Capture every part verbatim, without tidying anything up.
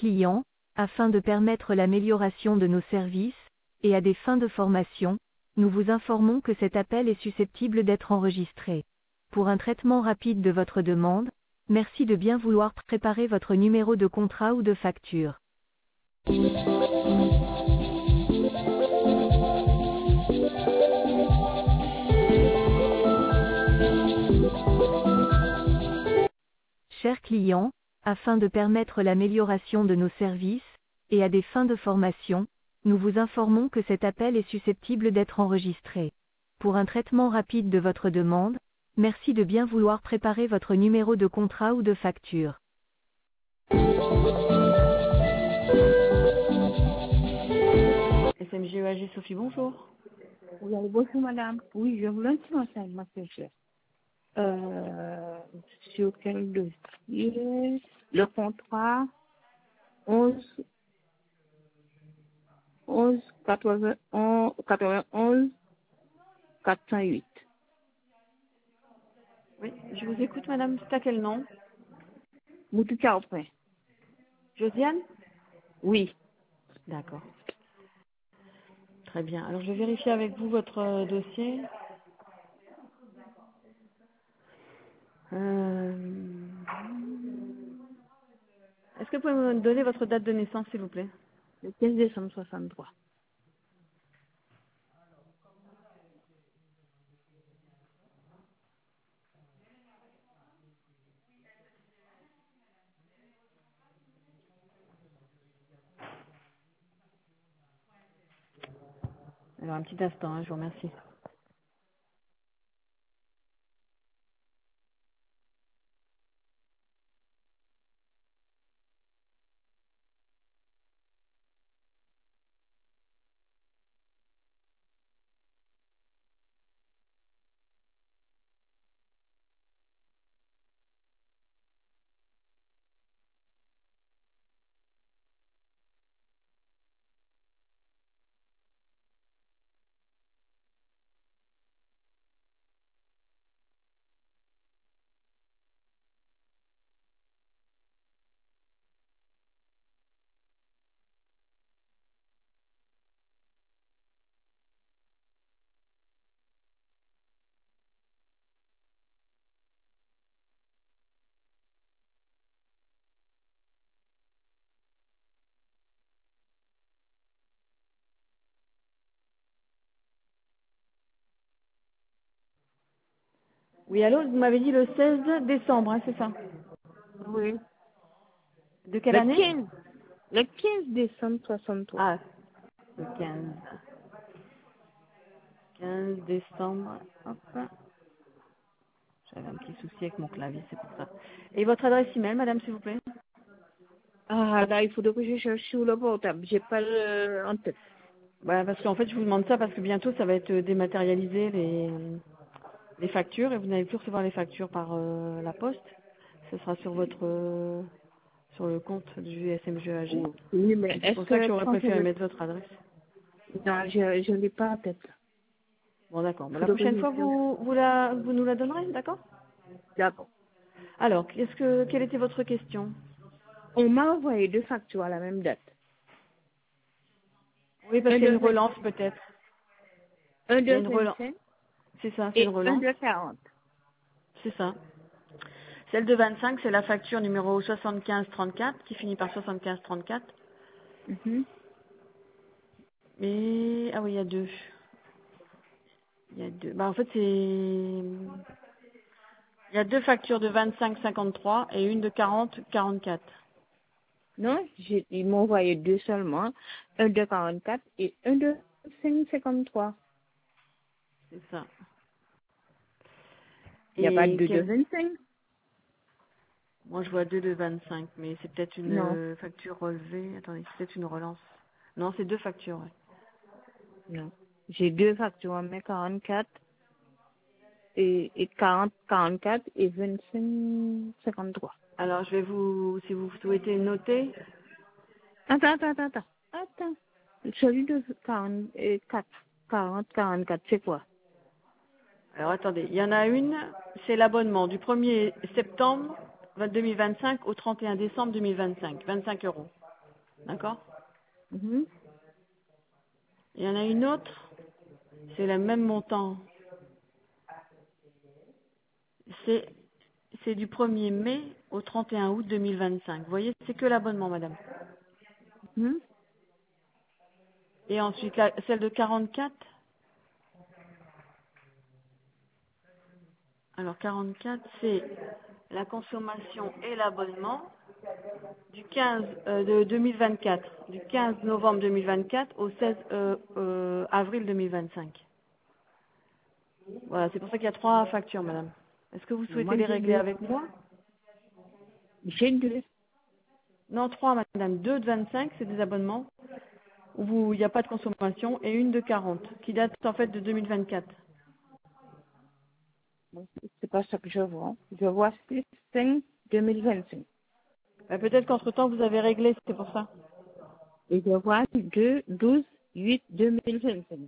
client, afin de permettre l'amélioration de nos services, et à des fins de formation, nous vous informons que cet appel est susceptible d'être enregistré. Pour un traitement rapide de votre demande, merci de bien vouloir préparer votre numéro de contrat ou de facture. Chers clients, afin de permettre l'amélioration de nos services, et à des fins de formation, nous vous informons que cet appel est susceptible d'être enregistré. Pour un traitement rapide de votre demande, merci de bien vouloir préparer votre numéro de contrat ou de facture. S M G E A G Sophie, bonjour. Oui, allez, bonjour madame. Oui, je voulais un petit renseignement, s'il vous plaît. Euh, sur quel dossier? Le contrat onze, onze, quatre-vingt-onze, quatre-vingt-onze, quatre cent huit. Oui, je vous écoute, madame. C'est à quel nom? Moutou Carpin. Josiane? Oui. D'accord. Très bien. Alors, je vais vérifier avec vous votre euh, dossier. Euh... Est-ce que vous pouvez me donner votre date de naissance, s'il vous plaît? Le quinze décembre soixante-trois. Alors, un petit instant, hein, je vous remercie. Oui, allô, vous m'avez dit le seize décembre, hein, c'est ça? Oui. De quelle Le année? quinze. Le quinze décembre soixante-trois. Ah, le quinze. quinze décembre. Hop. J'avais un petit souci avec mon clavier, c'est pour ça. Et votre adresse email, madame, s'il vous plaît? Ah, là, il faudrait que je cherche sur le portable. J'ai pas le en tête. Bah, parce qu'en fait, je vous demande ça parce que bientôt, ça va être dématérialisé, les, les factures, et vous n'allez plus recevoir les factures par euh, la poste. Ce sera sur votre euh, sur le compte du S M G E A G. Oui, mais C'est est-ce pour ça que que j'aurais quand préféré je... mettre votre adresse. Non, je je l'ai pas en tête. Bon, d'accord. Bah, la Faudrait que prochaine je fois, cherche. vous, vous, la, vous nous la donnerez, d'accord? D'accord. Alors, qu'est-ce que, quelle était votre question? On m'a envoyé deux factures à la même date. Oui, parce Un qu'il y de a une vingt, relance, peut-être. un Il y de a une relance. vingt-cinq C'est ça, c'est une et un relance. de quarante. C'est ça. Celle de vingt-cinq, c'est la facture numéro soixante-quinze trente-quatre, qui finit par soixante-quinze trente-quatre. Mhm. Mais, ah oui, il y a deux. Il y a deux. Bah, en fait, c'est, il y a deux factures de vingt-cinq cinquante-trois et une de quarante quarante-quatre. Non, j'ai- ils m'ont envoyé deux seulement. Un de quarante-quatre et un de cinq cinquante-trois. C'est ça. Il n'y a pas Et de de quel, vingt-cinq? moi, je vois deux de vingt-cinq, mais c'est peut-être une Non, euh, facture relevée. Attendez, c'est peut-être une relance. Non, c'est deux factures, ouais. non. J'ai deux factures, mais quarante-quatre et, et quarante, quarante-quatre et vingt-cinq cinquante-trois. Alors, je vais vous, si vous souhaitez noter. Attends, attends, attends, attends. Attends. Celui de quarante-quatre, quarante, quarante-quatre, c'est quoi? Alors, attendez, il y en a une, c'est l'abonnement du premier septembre deux mille vingt-cinq au trente et un décembre deux mille vingt-cinq, vingt-cinq euros. D'accord? Mhm. Il y en a une autre, c'est le même montant. C'est c'est du premier mai au trente et un août deux mille vingt-cinq. Vous voyez, c'est que l'abonnement, madame. Mhm. Et ensuite, la- celle de quarante-quatre. Alors, quarante-quatre, c'est la consommation et l'abonnement du quinze euh, de deux mille vingt-quatre, du quinze novembre deux mille vingt-quatre au seize euh, euh, avril deux mille vingt-cinq. Voilà, c'est pour ça qu'il y a trois factures, madame. Est-ce que vous souhaitez Moi, les j'ai régler deux. avec moi? J'ai deux. Non, trois, madame. Deux de vingt-cinq, c'est des abonnements où vous- il n'y a pas de consommation, et une de quarante, qui date en fait de deux mille vingt-quatre. C'est pas ça que je vois. Je vois six cinq deux mille vingt-cinq. Euh, Peut-être qu'entre-temps, vous avez réglé, c'est pour ça. Et je vois deux douze huit deux mille vingt-cinq.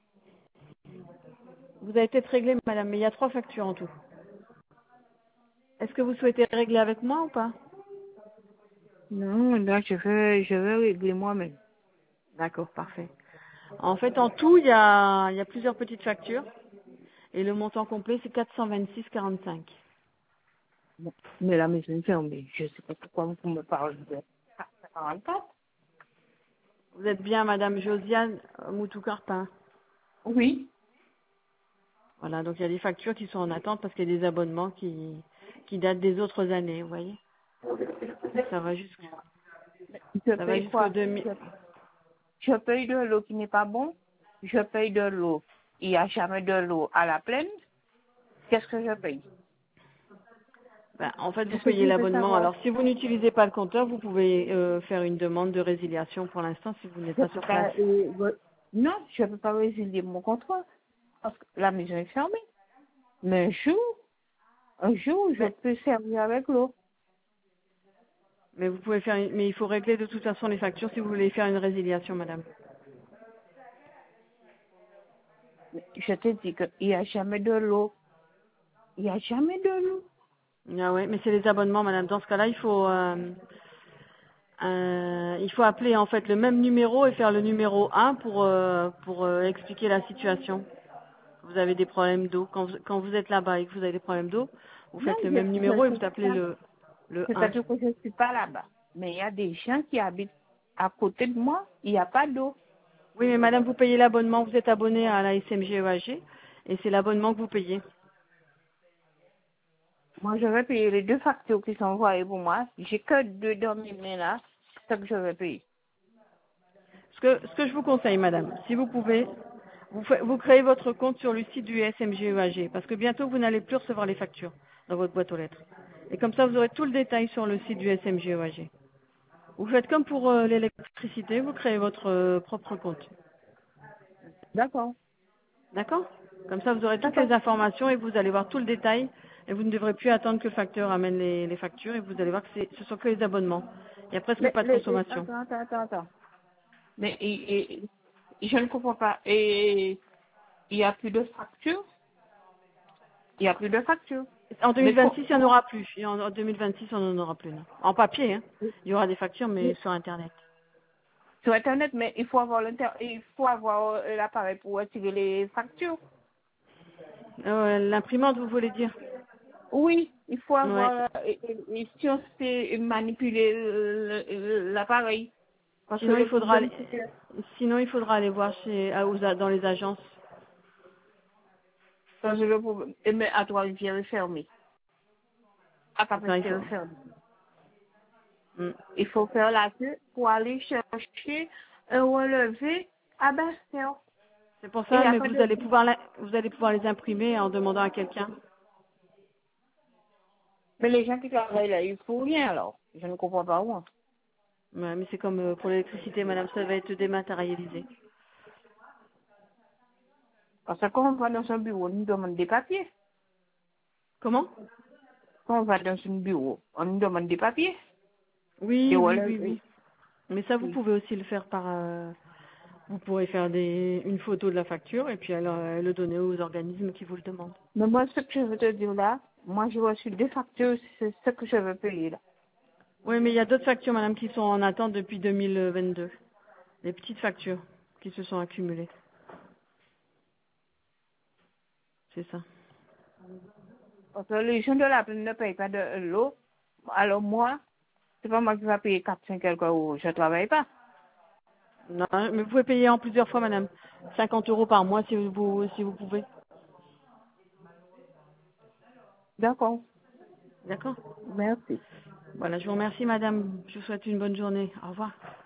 Vous avez peut-être réglé, madame, mais il y a trois factures en tout. Est-ce que vous souhaitez régler avec moi ou pas? Non, là, je vais, je vais régler moi-même. D'accord, parfait. En fait, en tout, il y a, il y a plusieurs petites factures, et le montant complet, c'est quatre cent vingt-six virgule quarante-cinq. Bon. Mais la maison est fermée. Je sais pas pourquoi vous me parlez de quarante-quatre. Vous êtes bien, madame Josiane euh, Moutou-Carpin. Oui. Voilà, donc il y a des factures qui sont en attente parce qu'il y a des abonnements qui, qui datent des autres années, vous voyez. Ça va jusque, Je ça va paye jusqu'au quoi? deux mille. Je, je paye de l'eau qui n'est pas bon. Je paye de l'eau. Il n'y a jamais de l'eau à la plaine. Qu'est-ce que je paye? Ben, en fait, C'est vous ce que payez je veux l'abonnement. savoir. Alors, si vous n'utilisez pas le compteur, vous pouvez euh, faire une demande de résiliation pour l'instant si vous n'êtes Je pas peux sur place. pas, euh, re- non, je ne peux pas résilier mon contrat parce que la maison est fermée. Mais un jour, un jour, je Mais, peux servir avec l'eau. mais vous pouvez faire, une- mais il faut régler de toute façon les factures si vous voulez faire une résiliation, madame. Je te dis qu'il n'y a jamais de l'eau. Il n'y a jamais de l'eau. Ah ouais, mais c'est les abonnements, madame. Dans ce cas-là, il faut, euh, euh, il faut appeler en fait le même numéro et faire le numéro un pour euh, pour euh, expliquer la situation. Vous avez des problèmes d'eau. Quand vous, quand vous êtes là-bas et que vous avez des problèmes d'eau, vous Non, faites le je, même je numéro et suis vous appelez pas. le le un. C'est-à-dire que je ne suis pas là-bas. Mais il y a des gens qui habitent à côté de moi. Il n'y a pas d'eau. Oui, mais madame, vous payez l'abonnement, vous êtes abonné à la S M G E A G et c'est l'abonnement que vous payez. Moi, je vais payer les deux factures qui sont envoyées pour moi. J'ai que deux dans mes mains là. C'est ça que je vais payer. Ce que, ce que je vous conseille, madame, si vous pouvez, vous, fa- vous créez votre compte sur le site du S M G E A G parce que bientôt vous n'allez plus recevoir les factures dans votre boîte aux lettres. Et comme ça, vous aurez tout le détail sur le site du S M G E A G. Vous faites comme pour euh, l'électricité, vous créez votre euh, propre compte. D'accord. D'accord? Comme ça, vous aurez toutes D'accord. les informations et vous allez voir tout le détail et vous ne devrez plus attendre que le facteur amène les, les factures et vous allez voir que c'est- ce sont que les abonnements. Il n'y a presque Mais, pas de les, les- consommation. attends, attends, attends, attends. Mais et, et- je ne comprends pas. Et il n'y a plus de facture. Il n'y a plus de facture. En Mais co- deux mille vingt-six, il n'y en aura plus. Et en en deux mille vingt-six, on n'en aura plus. Non. En papier, hein. Il y aura des factures, mais sur Internet. sur Internet, mais il faut avoir l'inter, il faut avoir euh, l'appareil pour retirer les factures. Euh, L'imprimante, vous voulez dire? Oui, il faut Ouais. avoir, euh, et, et- et si on sait manipuler le- le- l'appareil. Parce que Sinon, il le faudra aller, problème, c'est que, sinon, il faudra aller voir chez, à- aux a- dans les agences. parce que le problème, et mais à toi, il est fermé. À ta C'est ça, il est faut. fermé. Mm. Il faut faire la queue pour aller chercher un relevé à Bastille. C'est pour Et ça, mais après, vous allez pouvoir, la- vous allez pouvoir les imprimer en demandant à quelqu'un. mais les gens qui travaillent là, ils font rien alors. Je ne comprends pas où. Ouais, mais c'est comme euh, pour l'électricité, madame, ça va être dématérialisé. Parce que quand on va dans un bureau, on nous demande des papiers. Comment? Quand on va dans un bureau, on nous demande des papiers. Oui, Et oui, voilà. oui, euh, oui. Mais ça, vous oui. pouvez aussi le faire par. euh, vous pourrez faire des, une photo de la facture et puis alors, euh, le donner aux organismes qui vous le demandent. Mais moi, ce que je veux te dire là, moi, j'ai reçu deux factures, c'est ce que je veux payer là. Oui, mais il y a d'autres factures, madame, qui sont en attente depuis deux mille vingt-deux. Les petites factures qui se sont accumulées. C'est ça. Parce que les gens de la plaine ne payent pas de l'eau. Alors moi, c'est pas moi qui va payer quatre, cinq quelques euros. Je travaille pas. Non, mais vous pouvez payer en plusieurs fois, madame. cinquante euros par mois si vous, si vous pouvez. D'accord. D'accord? Merci. Voilà, je vous remercie, madame. Je vous souhaite une bonne journée. Au revoir.